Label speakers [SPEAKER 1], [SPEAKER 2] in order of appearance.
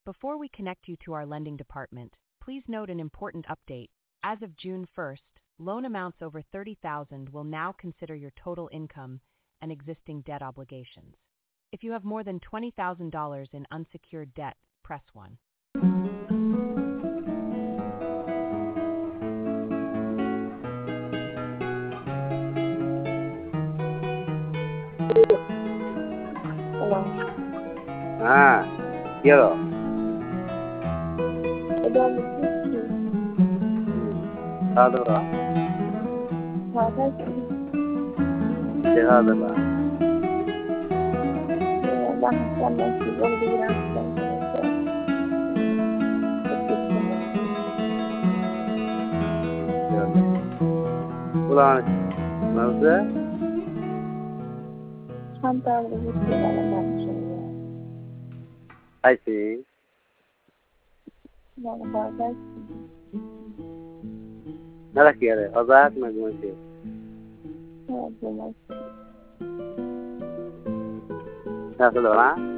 [SPEAKER 1] Before we connect you to our lending department, please note an important update. As of June 1st, loan amounts over $30,000 will now consider your total income and existing debt obligations. If you have more than $20,000 in unsecured debt, press 1.
[SPEAKER 2] Hello.
[SPEAKER 3] কি হলো?
[SPEAKER 2] এটা আমি দিচ্ছি।
[SPEAKER 3] খাওয়া দাওয়া
[SPEAKER 2] খাওয়া খাইছি।
[SPEAKER 3] দেখা দেবা
[SPEAKER 2] বাসার নাকি বলবি রাস্তায়
[SPEAKER 3] মানুষে
[SPEAKER 2] সন্তান বুঝতে পারে মানুষ
[SPEAKER 3] খাইছি না কি আরে অজাক না ঘুমাইছে আসলে না